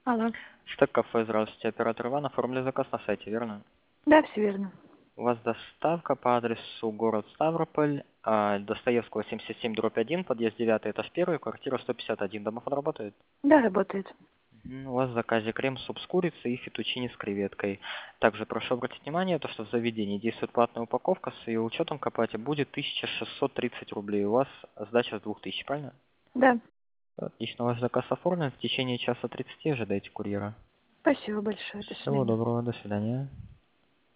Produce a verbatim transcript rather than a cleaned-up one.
Алло. Стек кафе, здравствуйте. Оператор Иван, оформили заказ на сайте, верно? Да, все верно. У вас доставка по адресу город Ставрополь, а, Достоевского семьдесят семь дробь один, подъезд девятый, этаж первый, квартира сто пятьдесят один. Домофон работает? Да, работает. Мгм. У вас в заказе крем-суп с курицей и фетучини с креветкой. Также прошу обратить внимание, то, что в заведении действует платная упаковка, с ее учетом к оплате будет тысяча шестьсот тридцать рублей. У вас сдача с двух тысяч, правильно? Да. Отлично, ваш заказ оформлен. В течение часа тридцати ожидайте курьера. Спасибо большое. До Всего свидания. доброго, до свидания.